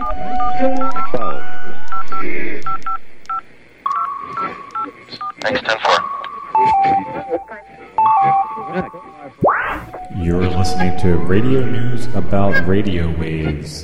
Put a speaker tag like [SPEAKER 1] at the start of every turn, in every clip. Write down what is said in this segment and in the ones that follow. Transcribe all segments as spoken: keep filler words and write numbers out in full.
[SPEAKER 1] Thanks, ten four.
[SPEAKER 2] You're listening to radio news about radio waves.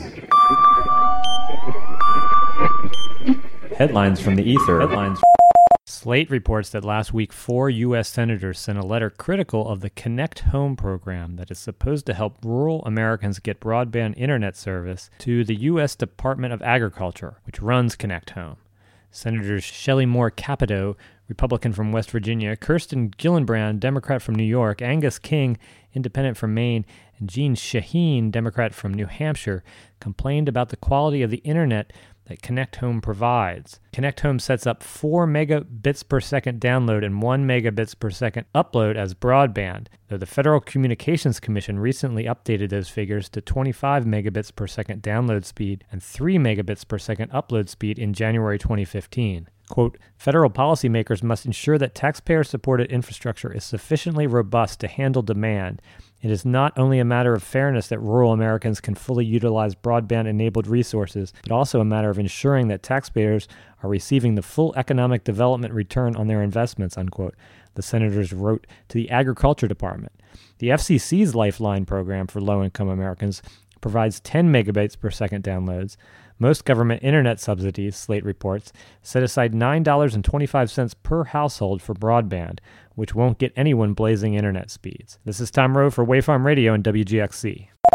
[SPEAKER 2] Headlines from the ether. Headlines. Slate reports that last week four U S senators sent a letter critical of the Connect Home program that is supposed to help rural Americans get broadband internet service to the U S Department of Agriculture, which runs Connect Home. Senators Shelley Moore Capito, Republican from West Virginia, Kirsten Gillibrand, Democrat from New York, Angus King, Independent from Maine, and Jean Shaheen, Democrat from New Hampshire, complained about the quality of the internet that Connect Home provides. Connect Home sets up four megabits per second download and one megabits per second upload as broadband, though the Federal Communications Commission recently updated those figures to twenty-five megabits per second download speed and three megabits per second upload speed in January twenty fifteen. Quote, federal policymakers must ensure that taxpayer-supported infrastructure is sufficiently robust to handle demand. It is not only a matter of fairness that rural Americans can fully utilize broadband-enabled resources, but also a matter of ensuring that taxpayers are receiving the full economic development return on their investments, unquote, the senators wrote to the Agriculture Department. The F C C's Lifeline program for low-income Americans provides ten megabytes per second downloads. Most government internet subsidies, Slate reports, set aside nine dollars and twenty-five cents per household for broadband, which won't get anyone blazing internet speeds. This is Tom Rowe for Waveform Radio and W G X C.